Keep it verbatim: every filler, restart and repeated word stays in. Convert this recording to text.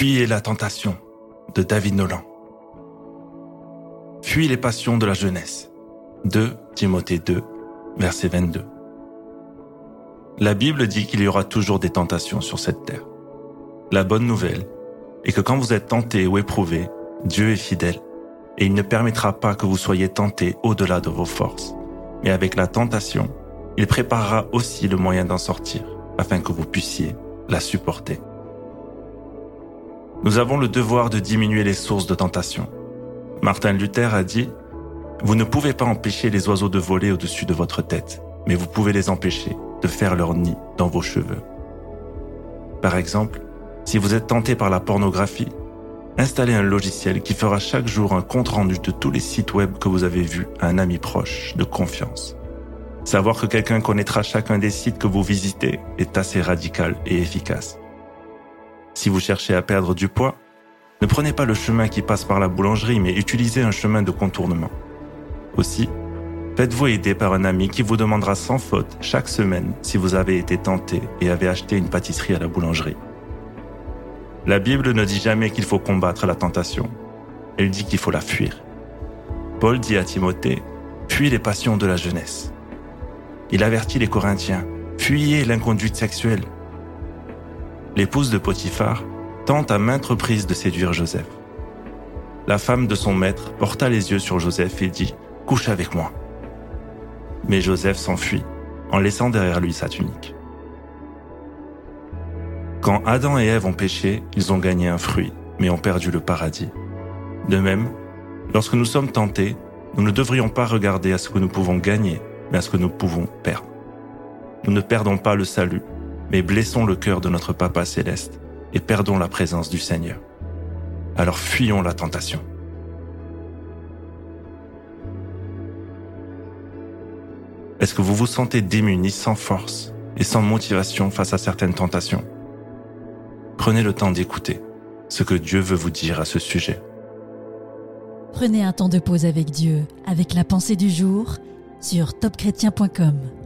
Fuyez la tentation de David Nolan. Fuyez les passions de la jeunesse. deux Timothée deux, verset vingt-deux. La Bible dit qu'il y aura toujours des tentations sur cette terre. La bonne nouvelle est que quand vous êtes tenté ou éprouvé, Dieu est fidèle et il ne permettra pas que vous soyez tentés au-delà de vos forces. Mais avec la tentation, il préparera aussi le moyen d'en sortir afin que vous puissiez la supporter. Nous avons le devoir de diminuer les sources de tentation. Martin Luther a dit « Vous ne pouvez pas empêcher les oiseaux de voler au-dessus de votre tête, mais vous pouvez les empêcher de faire leur nid dans vos cheveux. » Par exemple, si vous êtes tenté par la pornographie, installez un logiciel qui fera chaque jour un compte-rendu de tous les sites web que vous avez vus à un ami proche de confiance. Savoir que quelqu'un connaîtra chacun des sites que vous visitez est assez radical et efficace. Si vous cherchez à perdre du poids, ne prenez pas le chemin qui passe par la boulangerie, mais utilisez un chemin de contournement. Aussi, faites-vous aider par un ami qui vous demandera sans faute chaque semaine si vous avez été tenté et avez acheté une pâtisserie à la boulangerie. La Bible ne dit jamais qu'il faut combattre la tentation. Elle dit qu'il faut la fuir. Paul dit à Timothée, « Fuis les passions de la jeunesse ». Il avertit les Corinthiens, « Fuyez l'inconduite sexuelle ». L'épouse de Potiphar tente à maintes reprises de séduire Joseph. La femme de son maître porta les yeux sur Joseph et dit « Couche avec moi ». Mais Joseph s'enfuit en laissant derrière lui sa tunique. Quand Adam et Ève ont péché, ils ont gagné un fruit, mais ont perdu le paradis. De même, lorsque nous sommes tentés, nous ne devrions pas regarder à ce que nous pouvons gagner, mais à ce que nous pouvons perdre. Nous ne perdons pas le salut, mais blessons le cœur de notre Papa céleste et perdons la présence du Seigneur. Alors fuyons la tentation. Est-ce que vous vous sentez démunis, sans force et sans motivation face à certaines tentations? Prenez le temps d'écouter ce que Dieu veut vous dire à ce sujet. Prenez un temps de pause avec Dieu, avec la pensée du jour sur top chrétien point com.